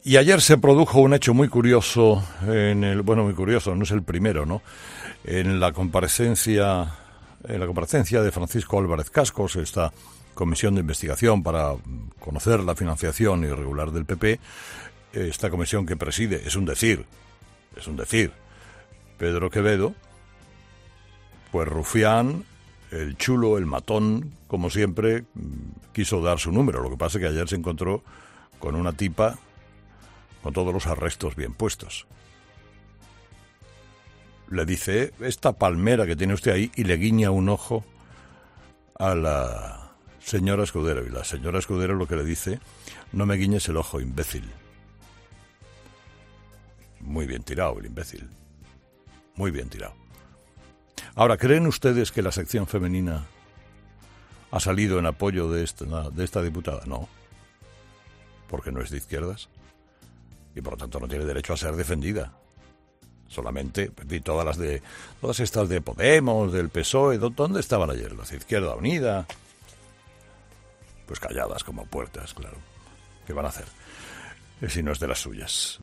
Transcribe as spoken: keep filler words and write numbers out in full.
Y ayer se produjo un hecho muy curioso, en el, bueno, muy curioso, no es el primero, ¿no? En la comparecencia, en la comparecencia de Francisco Álvarez Cascos, esta comisión de investigación para conocer la financiación irregular del P P, esta comisión que preside, es un decir, es un decir, Pedro Quevedo, pues Rufián, el chulo, el matón, como siempre, quiso dar su número. Lo que pasa es que ayer se encontró con una tipa con todos los arrestos bien puestos. Le dice, esta palmera que tiene usted ahí, y le guiña un ojo a la señora Escudero. Y la señora Escudero lo que le dice, no me guiñes el ojo, imbécil. Muy bien tirado el imbécil. Muy bien tirado. Ahora, ¿creen ustedes que la sección femenina ha salido en apoyo de esta, de esta diputada? No, porque no es de izquierdas y por lo tanto no tiene derecho a ser defendida. Solamente, y todas las de, todas estas de Podemos, del P S O E, ¿dónde estaban ayer? Las de Izquierda Unida. Pues calladas como puertas, claro. ¿Qué van a hacer? Si no es de las suyas.